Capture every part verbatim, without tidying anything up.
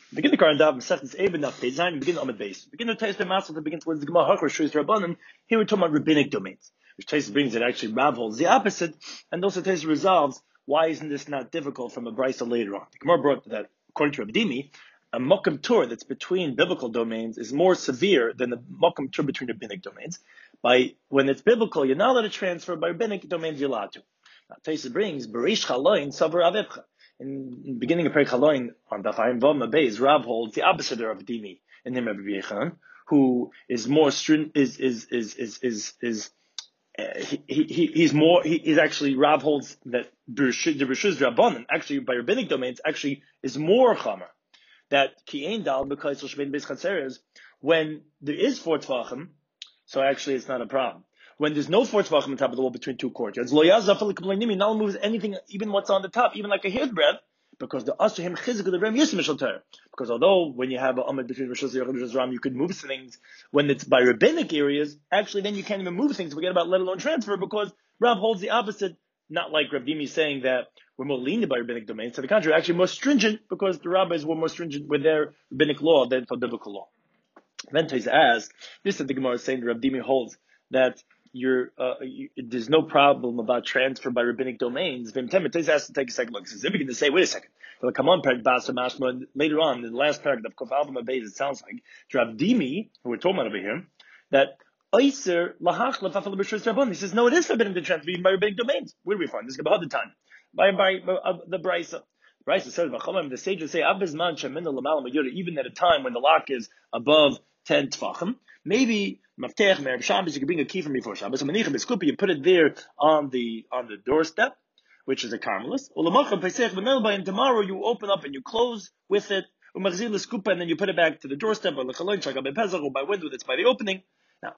Begin the current dav Masechtas Even Daf Pei Zayin. Begin Amud Beis. Begin the Taisa Matzah that begins with the Gemara Hakra Shus Rabbanim. Here we're talking about rabbinic domains, which Taisa brings that actually Rav holds the opposite, and also Taisa resolves why isn't this not difficult from a brisa later on. The Gemara brought that according to Rav Dimi, a mokum tur that's between biblical domains is more severe than the mokum tur between rabbinic domains. By when it's biblical, you're not allowed to transfer. By rabbinic domains, you're allowed to. Now Taisa brings Berish Chaloin Savar Avivcha. In the beginning of Perek Chaloin on the Chaim Vama Beis, Rav holds the opposite of Dimi in him Rabbi Yechon, who is more strin- is is is is is is uh, he, he he's more he is actually Rav holds that the Rishus Rabbanan actually by rabbinic domains actually is more chamer that ki ein dal because Shvein Beis Chatzeres when there is four tvachim, so actually it's not a problem. When there's no four tvachim on top of the wall between two courtyards, lo yazaf l'kablanimi, now moves anything, even what's on the top, even like a hair's breadth, because the asher him chizuk the ram yisem mishal Torah. Because although when you have a amid between Rishus Yachid and Rishus Ram, you could move things. When it's by rabbinic areas, actually then you can't even move things. Forget about let alone transfer, because Rav holds the opposite. Not like Rav Dimi saying that we're more lenient by rabbinic domains. To the contrary, actually more stringent, because the rabbis were more stringent with their rabbinic law than for biblical law. Then Taisa asks, this is the Gemara is saying that Rav Dimi holds that You're, uh, you, there's no problem about transfer by rabbinic domains. Taisa has to take a second look. He says, they're going to say, wait a second. So come on, later on, in the last paragraph of Kof Alpha Mabeis, it sounds like Rav Dimi, who we're talking about over here, that Oiser lahachlef afal b'shus rabban. He says, no, it is forbidden to transfer even by rabbinic domains. Where do we find this? About the time by by, by uh, the brisa. Brisa says, the sages say, even at a time when the lock is above ten tfachim, maybe maftech me'er Shabbos, you can bring a key from before Shabbos. So manichem b'skupa, you put it there on the on the doorstep, which is a carmelist. And tomorrow you open up and you close with it. And then you put it back to the doorstep, or by window that's by the opening. Now,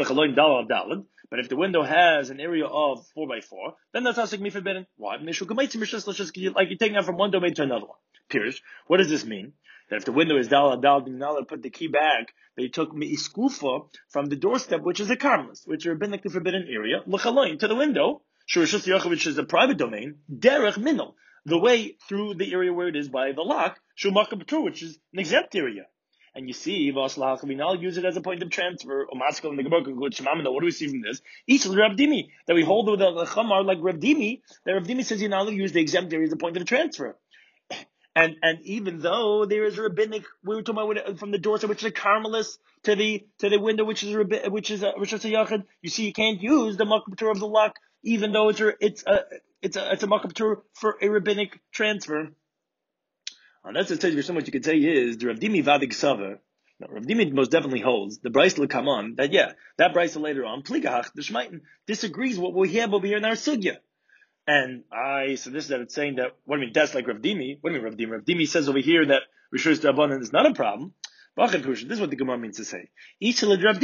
but if the window has an area of four by four, then that's also forbidden. Why? Like you're taking it from one domain to another one. Pirish. What does this mean? That if the window is dal dal, you're not allowed to put the key back. They took me'iskufa from the doorstep, which is a karmelis, which are rabbinically forbidden area, l'chaloin, to the window, shurishus yachid, which is a private domain, derech minol, the way through the area where it is by the lock, shumaka b'tur, which is an exempt area. And you see, I'll use it as a point of transfer. What do we see from this? Each of Rav Dimi, that we hold with the chamar like Rav Dimi, that Rav Dimi says you're not allowed to use the exempt area as a point of transfer. And and even though there is a rabbinic, we were talking about from the doorstep, which is a carmelis, to the to the window, which is a which is a which is a yachid. You see, you can't use the makabtur of the lock, even though it's a it's a it's a it's a makabtur for a rabbinic transfer. And that's the so much you could say is the Rav Dimi vadig saver. No, Rav Dimi most definitely holds the Bryce come on that yeah that Bryce later on pligahach the Shmaitin disagrees with what we have over here in our sugya. And I, so this is that it's saying that, what do you mean, that's like Rav Dimi? What do you mean Rav Dimi? Rav Dimi says over here that Rishus Rabbanan is not a problem. This is what the Gemara means to say. It's,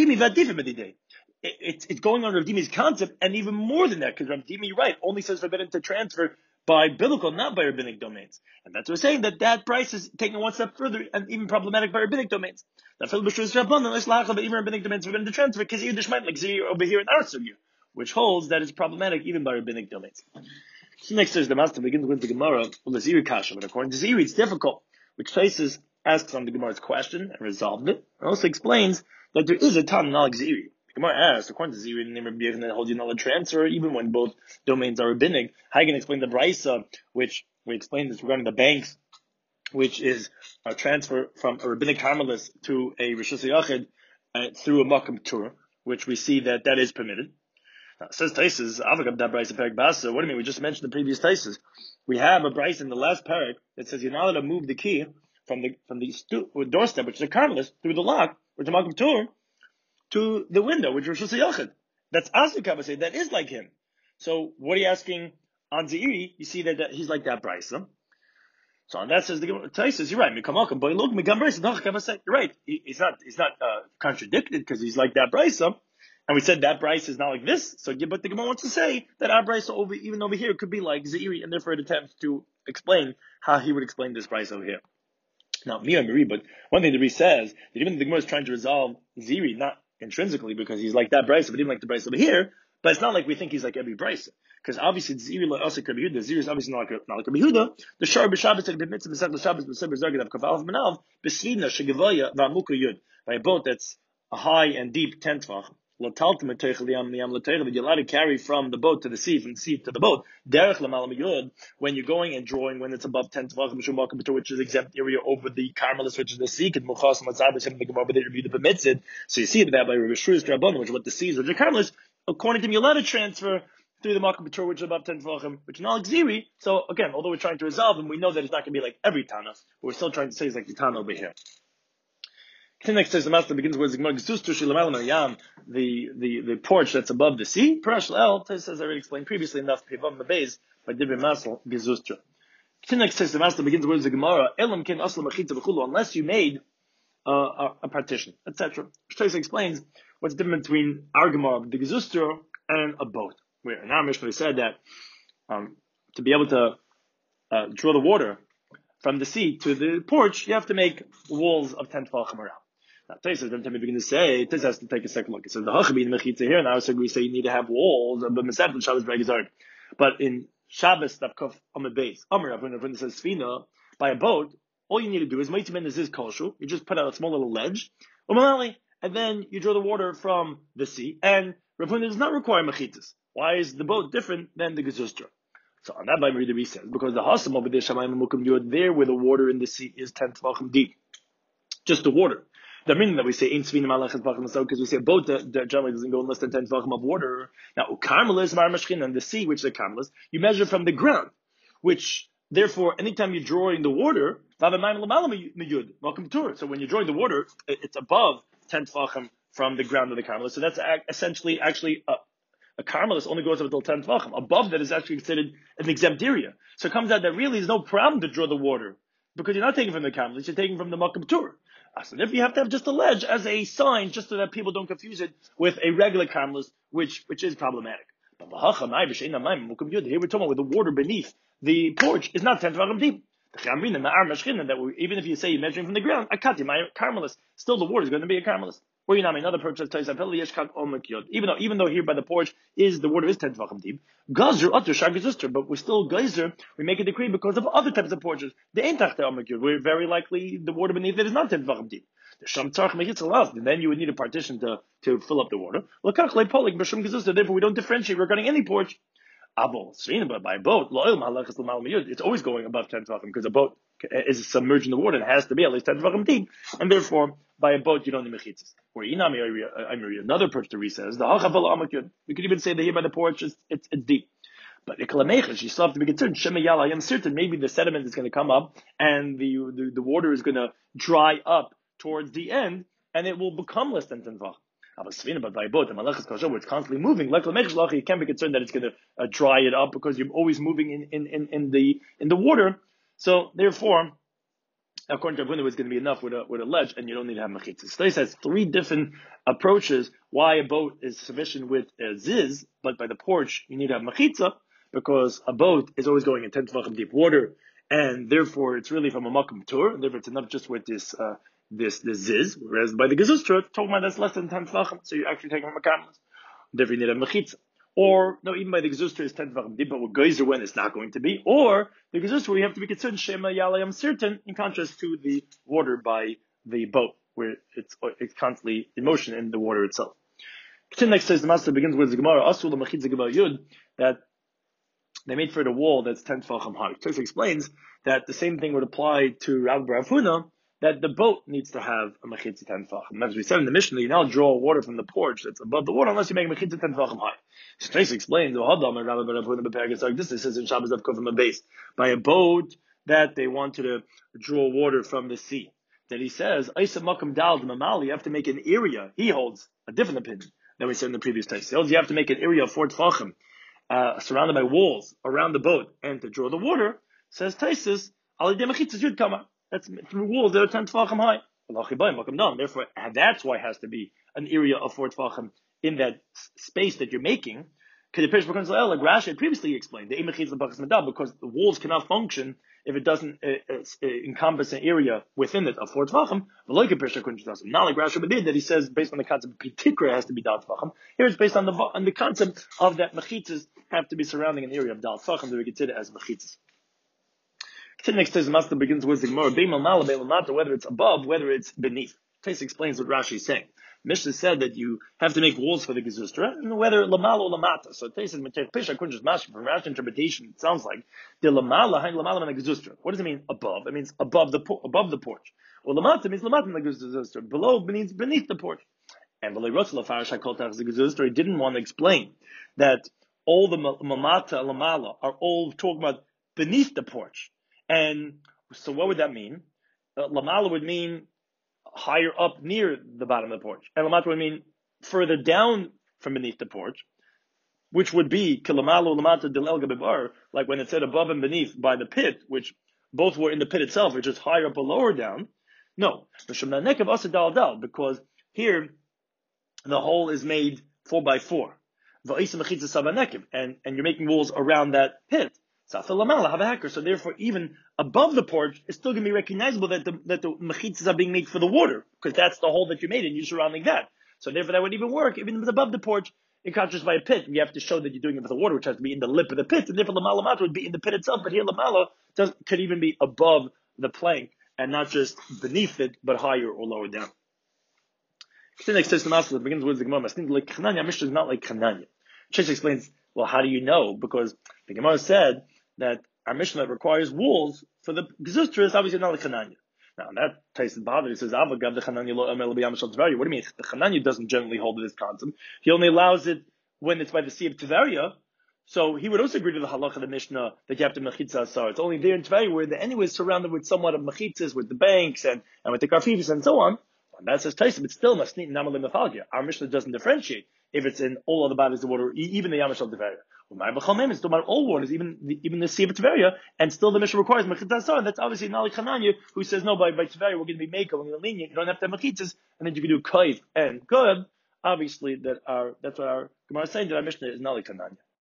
it's going on Rav Dimi's concept, and even more than that, because Rav Dimi, you're right, only says forbidden to transfer by biblical, not by rabbinic domains. And that's what we're saying, that that price is taking one step further, and even problematic by rabbinic domains. That Rishus Rabbanan, but even rabbinic domains forbidden to transfer, because you're like over here in our sugya, which holds that it's problematic even by rabbinic domains. So next is the master begins with the Gemara, well, the Ziri Kasha, but according to Ziri, it's difficult, which places asks on the Gemara's question and resolved it, and also explains that there is a ton of Ziri. The Gemara asks, according to Ziri, the name of Rabbi that holds you not a transfer, even when both domains are rabbinic. How you can explain the Brisa, which we explained this regarding the banks, which is a transfer from a rabbinic carmelis to a Rishus Yachid uh, through a Makam Tur, which we see that that is permitted. Now, it says Taisus, Avagab da Bryce Parak Basa. What do you mean? We just mentioned the previous Taisus. We have a Bryce in the last parak that says you're not allowed to move the key from the from the stu- doorstep, which is a carmelis, through the lock, which is a Makam Tur, to the window, which is Rishus Yachid. That's Asukab say that is like him. So what are you asking on Zeiri? You see that, that he's like that Bryce. Huh? So on that says the Taisus, you're right. You're right. He, he's not he's not uh, contradicted because he's like that Bryce. Huh? And we said that Bryce is not like this. So, but the Gemara wants to say that our Bryce over, even over here, could be like Zeiri, and therefore it attempts to explain how he would explain this Bryce over here. Now, me and Marie, but one thing the Marie says that even the Gemara is trying to resolve Zeiri, not intrinsically because he's like that Bryce, but even like the Bryce over here, but it's not like we think he's like every Bryce. because obviously the ziri like us Rabbi Yehuda. The ziri is obviously not like not like Rabbi Yehuda. The shar b'Shabbos that the mitzvah b'sech l'Shabbos b'seber zagid of kaval v'manav b'svina shegavaya v'amuka yud, by a boat that's a high and deep ten tvach. That you're allowed to carry from the boat to the sea, from the sea to the boat. When you're going and drawing, when it's above ten tvach, which is exempt area over the Carmelis, which is the sea. So you see that by Rabbi Shru's Drabbon, which is what the sea is, which is Carmelis. According to him, you're allowed to transfer through the Makam B'Tur, which is above ten tvachim, which is not like Ziri. So again, although we're trying to resolve them, we know that it's not going to be like every Tana, but we're still trying to say it's like the Tana over here. Next says the master begins with the the the porch that's above the sea. Parash El says, as I already explained previously enough, Pevam Mabez by Dibri Masel Gezustra. Next says the master begins with the Gemara Elam Kin Aslam Achitza V'Chulu, unless you made uh, a, a partition, et cetera. Shtais explains what's the difference between our Gemara, the Gezustra, and a boat. Where in our Mishnah we said that um, to be able to uh, draw the water from the sea to the porch, you have to make walls of ten tefachim around. Now, Tosfos doesn't begin to say, Tosfos has to take a second look. It says, the Hachabi in Mechitza here, and also we say you need to have walls, but Masechet Shabbos Bregazard. But in Shabbos, Tavkuf Amud Beis, Amr, when it says Sfina, by a boat, all you need to do is, Meitim is Kolshu, you just put out a small little ledge, and then you draw the water from the sea, and Rav Huna does not require Mechitzas. Why is the boat different than the Gezustra? So on that, by Merida says, because the Hasam over there, Shamayim Mukum Yud, there where the water in the sea is ten Tvachim deep. Just the water. The meaning that we say, ain't Svina Malachet Tvachim, because we say a boat that, that generally doesn't go in less than ten Tvachim of water. Now, Ukarmelis, Marmashkin, and the sea, which is a Karmelis, you measure from the ground, which, therefore, anytime you're drawing the water, so when you're drawing the water, it's above ten Tvachim from the ground of the Karmelis. So that's essentially, actually, a, a Carmelis only goes up until ten Tvachim. Above that is actually considered an exempt area. So it comes out that really there's no problem to draw the water, because you're not taking from the Carmelis, you're taking from the Makam Tur. So if you have to have just a ledge as a sign, just so that people don't confuse it with a regular Carmelis, which which is problematic. But here we're talking about with the water beneath the porch is not ten Tvachim deep. That we, even if you say you're measuring from the ground, akati, my Carmelis, still the water is going to be a Carmelis. Or you know, another porch that tells you, even though even though here by the porch is the water is ten tvachim deep, geyser utter shar gezuster, but we're still geyser. We make a decree because of other types of porches. The ain't tachte omek. We're very likely the water beneath it is not ten tvachim deep. The sham tzarch mechitzalav, and then you would need a partition to to fill up the water. Lakach lepolik b'shum gezuster. Therefore, we don't differentiate regarding any porch. Abol srina, but by boat, lo'il malachas l'mal miyud. It's always going above ten tvachim because a boat is submerged in the water and it has to be at least ten tvachim deep, and therefore by a boat you don't need mechitzas. Or inami, I read another porch the Re says the hachavel amakid. We could even say that here by the porch it's it's, it's deep. But ikalameches, you still have to be concerned. Shema yala, I am certain maybe the sediment is going to come up and the, the the water is going to dry up towards the end and it will become less than ten tvachim. But by a boat, the malachas kosher, where it's constantly moving, like lamech you can't be concerned that it's going to uh, dry it up because you're always moving in, in, in, in the in the water. So therefore, according to Rav Huna, it's going to be enough with a with a ledge, and you don't need to have mechitzas. So this has three different approaches why a boat is sufficient with a ziz, but by the porch you need to have mechitza because a boat is always going in ten tvachim deep water, and therefore it's really from a makam tur, and therefore it's enough just with this. Uh, This this ziz, whereas by the gezustra, talking about that's less than ten tvachim, so you're actually taking from a karmelis. Therefore, you need a mechitza. Or no, even by the gezustra is ten tvachim deep, but with geyser when it's not going to be. Or the gezustra where you have to be concerned shema yalayam certain, in contrast to the water by the boat, where it's it's constantly in motion in the water itself. Continue next says the master begins with the Gemara asul the mechitza geba yud that they made for it a wall that's ten tvachim high. Tosfos explains that the same thing would apply to Rav Rav Huna, that the boat needs to have a mechitza ten tvachim. As we said in the Mishnah, you now draw water from the porch that's above the water unless you make a mechitza ten tvachim high. So Tosfos explains, this is in Shabbos of Kufim base by a boat that they wanted to draw water from the sea. That he says, Isa makam dal mamali, you have to make an area. He holds a different opinion than we said in the previous text. He holds you have to make an area of four tvachim, uh, surrounded by walls around the boat, and to draw the water, says Tosfos, alidei mechitza yud kama. That's through walls that are ten tvachim high. Therefore, that's why it has to be an area of four tvachim in that space that you're making. Like Rashi had previously explained, because the walls cannot function if it doesn't uh, uh, encompass an area within it of four tvachim, not like Rashi Badid that he says based on the concept Pitikra has to be dal tvachim. Here it's based on the on the concept of that mechitzas have to be surrounding an area of dal tvachim that we consider as mechitzas. Next says master begins with the Gemara, whether it's above, whether it's beneath. Tais explains what Rashi is saying. Mishnah said that you have to make walls for the gezustra, and whether lamala or lamata. So Tais says, I couldn't just mash from Rashi interpretation. It sounds like the lamala, lamala and the gezustra. What does it mean above? It means above the above the porch. Or lamata means lamata and the gezustra. Below means beneath the porch. And the Leirotzel Farash HaKol the gezustra didn't want to explain that all the mamata and lamala are all talking about beneath the porch. And so what would that mean? Uh, lamala would mean higher up near the bottom of the porch. And lamata would mean further down from beneath the porch, which would be kilamalo lamata del el gabibar, like when it said above and beneath by the pit, which both were in the pit itself, which is higher up or lower down. No, because here the hole is made four by four. And, and you're making walls around that pit. So therefore, even above the porch, it's still going to be recognizable that the that the mechitzas are being made for the water, because that's the hole that you made and you're surrounding that. So therefore, that would even work. Even if it's above the porch, it can't just by a pit. You have to show that you're doing it for the water, which has to be in the lip of the pit. And therefore, lamala mata would be in the pit itself. But here, lamala does could even be above the plank and not just beneath it, but higher or lower down. The next says the master begins with the Gemara. Like Chananya, Mishnah is not like Chananya. Chish explains, well, how do you know? Because the Gemara said that our Mishnah requires walls for the gezustra is obviously not like Chananya. Now, that tastes bothered. He says, Avagav the Chananya lo amel b'yam shel Tveria. What do you mean? The Chananya doesn't generally hold to this concept. He only allows it when it's by the sea of Tveria. So he would also agree to the halacha of the Mishnah that you have to mechitza asar. It's only there in Tveria where the anyway is surrounded with somewhat of mechitzas, with the banks and, and with the karfifis and so on. And that says Taisa, but still masnit namalim mefalgia. Our Mishnah doesn't differentiate if it's in all other bodies of water, even the Yamashal Tveria. It's talking about all waters, even the, even the Sea of Tveria, and still the Mishnah requires Mechitza Asar. That's obviously not like Chananya, who says, no, by, by Tveria we're going to be Mekel, we're going to be lenient, you don't have to have Mechitzas, and then you can do Kaif and Good. Obviously, that our, that's what our Gemara is saying, that our Mishnah is not like Chananya.